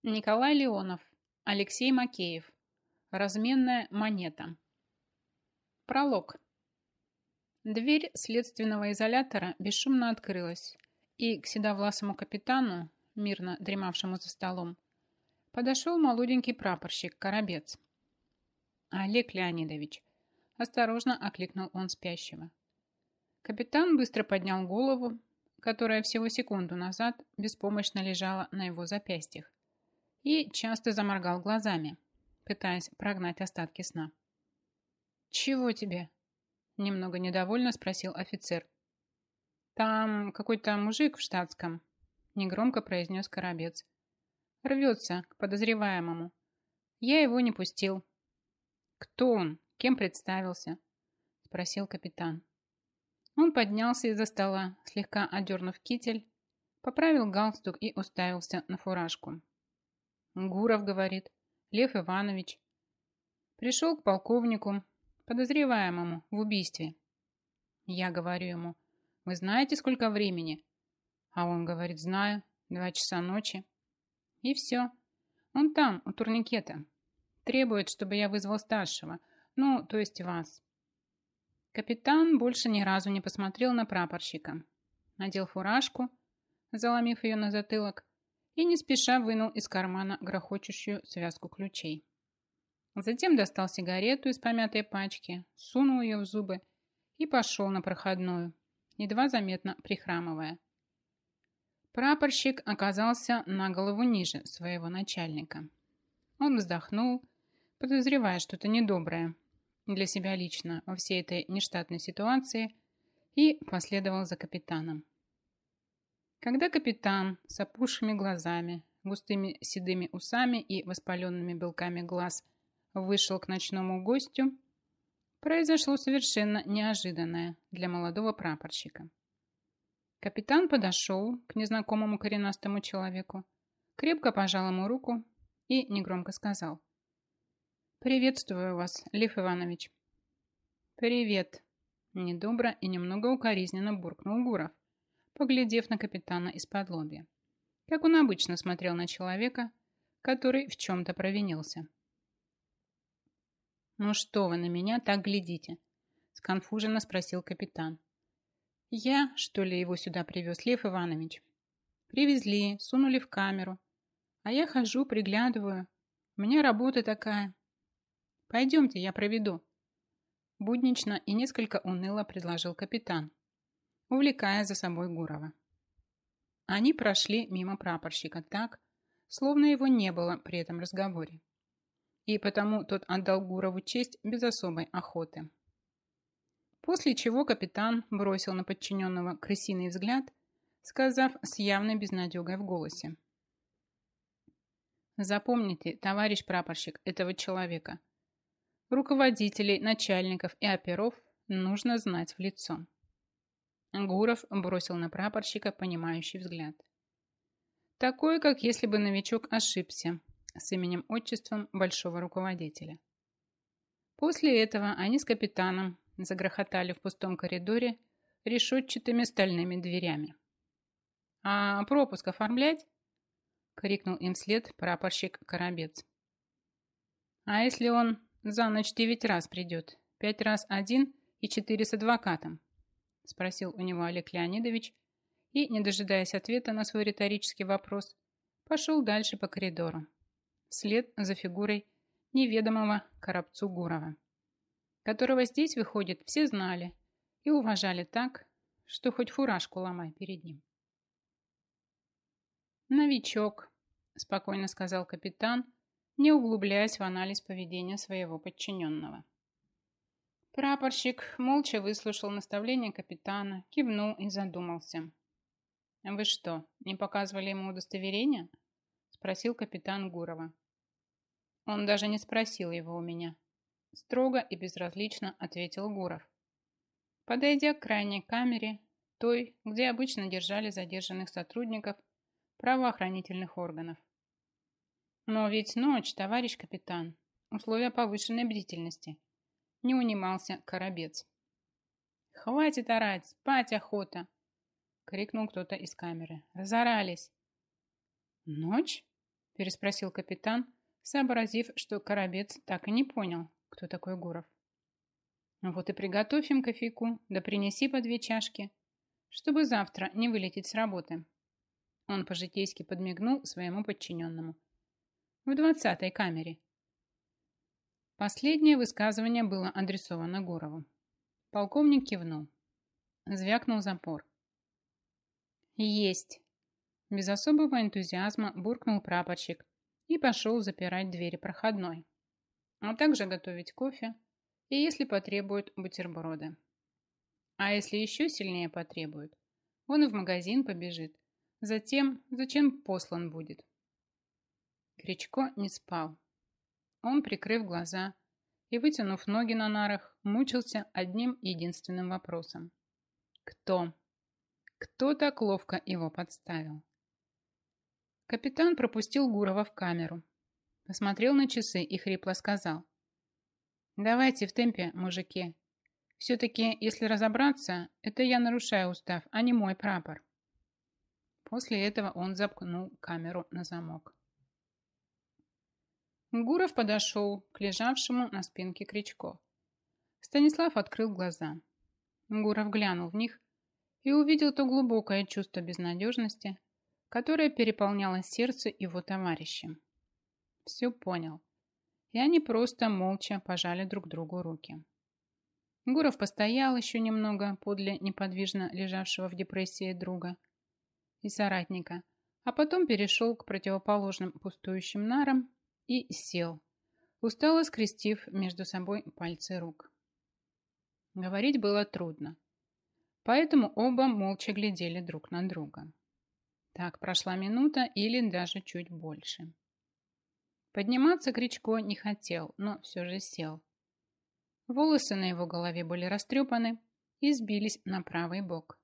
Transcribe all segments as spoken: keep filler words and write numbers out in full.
Николай Леонов, Алексей Макеев. Разменная монета. Пролог. Дверь следственного изолятора бесшумно открылась, и к седовласому капитану, мирно дремавшему за столом, подошел молоденький прапорщик Коробец. «Олег Леонидович», – осторожно окликнул он спящего. Капитан быстро поднял голову, которая всего секунду назад беспомощно лежала на его запястьях, и часто заморгал глазами, пытаясь прогнать остатки сна. «Чего тебе?» – немного недовольно спросил офицер. «Там какой-то мужик в штатском», – негромко произнес Коробец. «Рвется к подозреваемому. Я его не пустил». «Кто он? Кем представился?» – спросил капитан. Он поднялся из-за стола, слегка одернув китель, поправил галстук и уставился на фуражку. «Гуров, говорит, Лев Иванович. Пришел к полковнику, подозреваемому в убийстве. Я говорю ему: вы знаете, сколько времени? А он говорит: знаю, два часа ночи. И все. Он там, у турникета. Требует, чтобы я вызвал старшего, ну, то есть вас». Капитан больше ни разу не посмотрел на прапорщика. Надел фуражку, заломив ее на затылок, и не спеша вынул из кармана грохочущую связку ключей. Затем достал сигарету из помятой пачки, сунул ее в зубы и пошел на проходную, едва заметно прихрамывая. Прапорщик оказался на голову ниже своего начальника. Он вздохнул, подозревая что-то недоброе для себя лично во всей этой нештатной ситуации, и последовал за капитаном. Когда капитан с опухшими глазами, густыми седыми усами и воспаленными белками глаз вышел к ночному гостю, произошло совершенно неожиданное для молодого прапорщика. Капитан подошел к незнакомому коренастому человеку, крепко пожал ему руку и негромко сказал: «Приветствую вас, Лев Иванович». «Привет», – недобро и немного укоризненно буркнул Гуров, поглядев на капитана из-под лобья, как он обычно смотрел на человека, который в чем-то провинился. «Ну что вы на меня так глядите?» – сконфуженно спросил капитан. «Я, что ли, его сюда привез, Лев Иванович? Привезли, сунули в камеру, а я хожу, приглядываю. У меня работа такая. Пойдемте, я проведу». Буднично и несколько уныло предложил капитан, увлекая за собой Гурова. Они прошли мимо прапорщика так, словно его не было при этом разговоре. И потому тот отдал Гурову честь без особой охоты. После чего капитан бросил на подчиненного крысиный взгляд, сказав с явной безнадегой в голосе: «Запомните, товарищ прапорщик, этого человека. Руководителей, начальников и оперов нужно знать в лицо». Гуров бросил на прапорщика понимающий взгляд. Такой, как если бы новичок ошибся с именем-отчеством большого руководителя. После этого они с капитаном загрохотали в пустом коридоре решетчатыми стальными дверями. «А пропуск оформлять?» — крикнул им вслед прапорщик Коробец. «А если он за ночь девять раз придет, пять раз один и четыре с адвокатом?» — спросил у него Олег Леонидович и, не дожидаясь ответа на свой риторический вопрос, пошел дальше по коридору, вслед за фигурой неведомого Коробцу Гурова, которого здесь, выходит, все знали и уважали так, что хоть фуражку ломай перед ним. «Новичок», – спокойно сказал капитан, не углубляясь в анализ поведения своего подчиненного. Прапорщик молча выслушал наставление капитана, кивнул и задумался. «Вы что, не показывали ему удостоверение?» – спросил капитан Гурова. «Он даже не спросил его у меня», – строго и безразлично ответил Гуров, подойдя к крайней камере, той, где обычно держали задержанных сотрудников правоохранительных органов. «Но ведь ночь, товарищ капитан, условия повышенной бдительности», – не унимался Коробец. «Хватит орать, спать охота!» — крикнул кто-то из камеры. «Разорались!» «Ночь?» переспросил капитан, сообразив, что Коробец так и не понял, кто такой Гуров. Вот и приготовь им кофейку, да принеси по две чашки, чтобы завтра не вылететь с работы. Он по-житейски подмигнул своему подчиненному. В двадцатой камере. Последнее высказывание было адресовано Гурову. Полковник кивнул. Звякнул запор. «Есть!» Без особого энтузиазма буркнул прапорщик и пошел запирать двери проходной, а также готовить кофе и, если потребуют, бутерброды. А если еще сильнее потребуют, он и в магазин побежит, затем, зачем послан будет. Кричко не спал. Он, прикрыв глаза и вытянув ноги на нарах, мучился одним единственным вопросом. Кто? Кто так ловко его подставил? Капитан пропустил Гурова в камеру, посмотрел на часы и хрипло сказал: «Давайте в темпе, мужики. Все-таки, если разобраться, это я нарушаю устав, а не мой прапор». После этого он замкнул камеру на замок. Гуров подошел к лежавшему на спинке Кричко. Станислав открыл глаза. Гуров глянул в них и увидел то глубокое чувство безнадежности, которое переполняло сердце его товарища. Все понял. И они просто молча пожали друг другу руки. Гуров постоял еще немного подле неподвижно лежавшего в депрессии друга и соратника, а потом перешел к противоположным пустующим нарам и сел, устало скрестив между собой пальцы рук. Говорить было трудно, поэтому оба молча глядели друг на друга. Так прошла минута или даже чуть больше. Подниматься Кричко не хотел, но все же сел. Волосы на его голове были растрепаны и сбились на правый бок.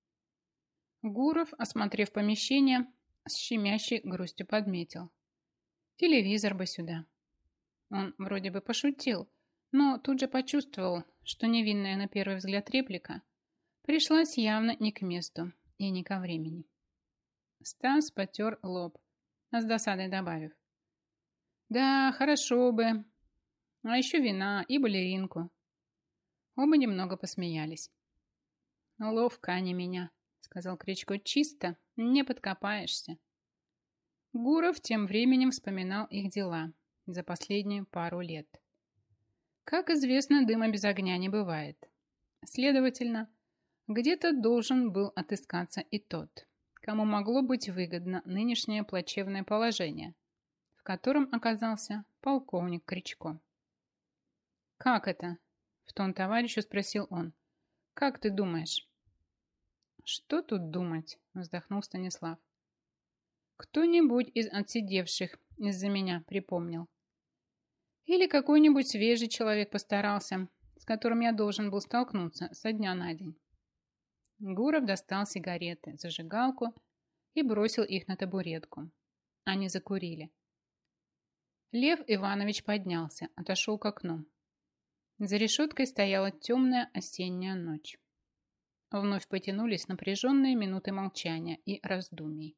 Гуров, осмотрев помещение, с щемящей грустью подметил: телевизор бы сюда. Он вроде бы пошутил, но тут же почувствовал, что невинная на первый взгляд реплика пришлась явно не к месту и не ко времени. Стас потер лоб, с досадой добавив: «Да, хорошо бы. А еще вина и балеринку». Оба немного посмеялись. «Ловко они меня», — сказал Кричко, — «чисто, не подкопаешься». Гуров тем временем вспоминал их дела за последнюю пару лет. Как известно, дыма без огня не бывает. Следовательно, где-то должен был отыскаться и тот, кому могло быть выгодно нынешнее плачевное положение, в котором оказался полковник Кричко. «Как это?» — в тон товарищу спросил он. «Как ты думаешь?» «Что тут думать?» — вздохнул Станислав. «Кто-нибудь из отсидевших из-за меня припомнил. Или какой-нибудь свежий человек постарался, с которым я должен был столкнуться со дня на день». Гуров достал сигареты, зажигалку и бросил их на табуретку. Они закурили. Лев Иванович поднялся, отошел к окну. За решеткой стояла темная осенняя ночь. Вновь потянулись напряженные минуты молчания и раздумий.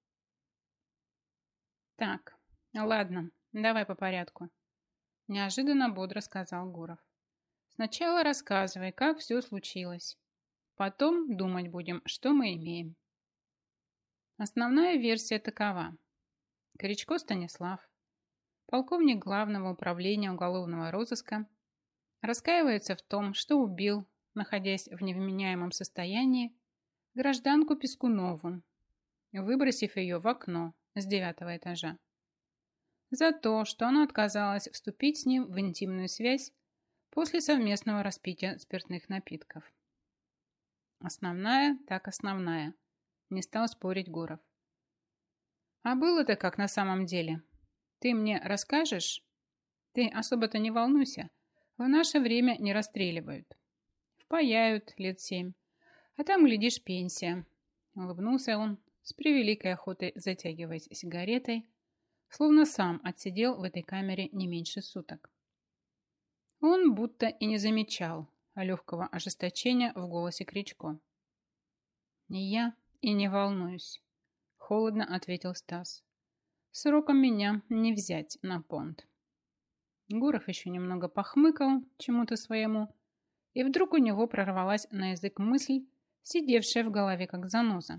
«Так, ладно, давай по порядку», – неожиданно бодро сказал Гуров. «Сначала рассказывай, как все случилось. Потом думать будем, что мы имеем». Основная версия такова. Кричко Станислав, полковник Главного управления уголовного розыска, раскаивается в том, что убил, находясь в невменяемом состоянии, гражданку Пискунову, выбросив ее в окно с девятого этажа. За то, что она отказалась вступить с ним в интимную связь после совместного распития спиртных напитков. Основная, так основная. Не стал спорить Гуров. А было-то как на самом деле? Ты мне расскажешь? Ты особо-то не волнуйся. В наше время не расстреливают. Впаяют лет семь. А там, глядишь, пенсия. Улыбнулся он, с превеликой охотой затягиваясь сигаретой, словно сам отсидел в этой камере не меньше суток. Он будто и не замечал легкого ожесточения в голосе Кричко. «Я и не волнуюсь», — холодно ответил Стас. Сроком меня не взять на понт. Гуров еще немного похмыкал чему-то своему, и вдруг у него прорвалась на язык мысль, сидевшая в голове как заноза.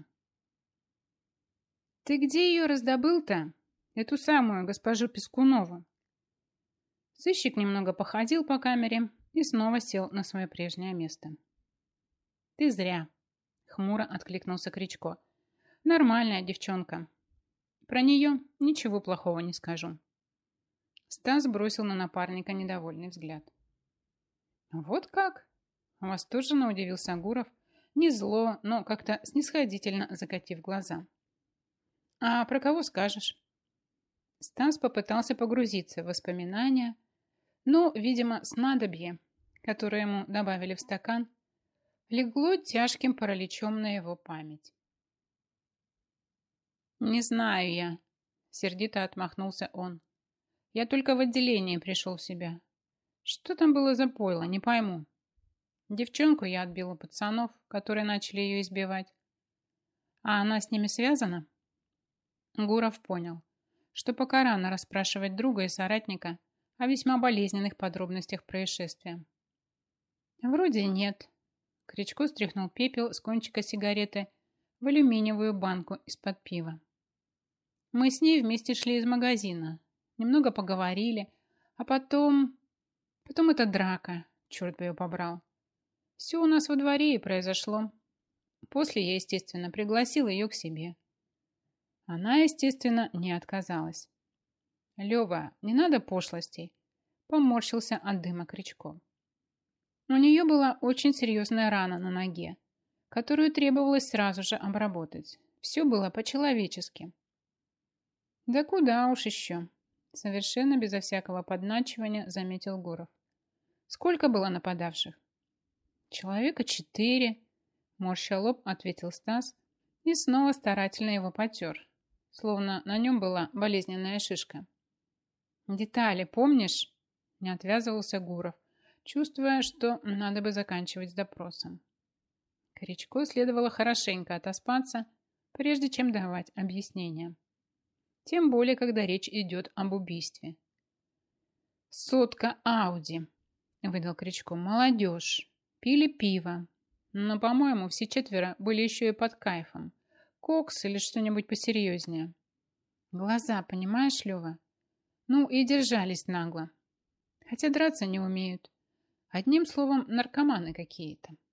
«Ты где ее раздобыл-то? Эту самую госпожу Пескунову?» Сыщик немного походил по камере и снова сел на свое прежнее место. «Ты зря», — хмуро откликнулся Кричко. «Нормальная девчонка. Про нее ничего плохого не скажу». Стас бросил на напарника недовольный взгляд. «Вот как?» — восторженно удивился Гуров, не зло, но как-то снисходительно закатив глаза. «А про кого скажешь?» Стас попытался погрузиться в воспоминания, но, видимо, снадобье, которое ему добавили в стакан, легло тяжким параличом на его память. «Не знаю я», — сердито отмахнулся он. «Я только в отделении пришел в себя. Что там было за пойло, не пойму. Девчонку я отбил у пацанов, которые начали ее избивать. А она с ними связана?» Гуров понял, что пока рано расспрашивать друга и соратника о весьма болезненных подробностях происшествия. «Вроде нет». Кричко стряхнул пепел с кончика сигареты в алюминиевую банку из-под пива. «Мы с ней вместе шли из магазина, немного поговорили, а потом... Потом эта драка, черт бы ее побрал. Все у нас во дворе и произошло. После я, естественно, пригласил ее к себе. Она, естественно, не отказалась. Лева, не надо пошлостей», — поморщился от дыма Кричко. У нее была очень серьезная рана на ноге, которую требовалось сразу же обработать. Все было по-человечески. «Да куда уж еще», — совершенно безо всякого подначивания заметил Гуров. «Сколько было нападавших?» «Человека четыре», — морща лоб ответил Стас и снова старательно его потер, словно на нем была болезненная шишка. «Детали помнишь?» — не отвязывался Гуров, чувствуя, что надо бы заканчивать с допросом. Кричко следовало хорошенько отоспаться, прежде чем давать объяснения. Тем более, когда речь идет об убийстве. «Сотка Ауди», — выдал Кричко, — «молодежь. Пили пиво. Но, по-моему, все четверо были еще и под кайфом. Кокс или что-нибудь посерьезнее. Глаза, понимаешь, Лева? Ну и держались нагло. Хотя драться не умеют. Одним словом, наркоманы какие-то».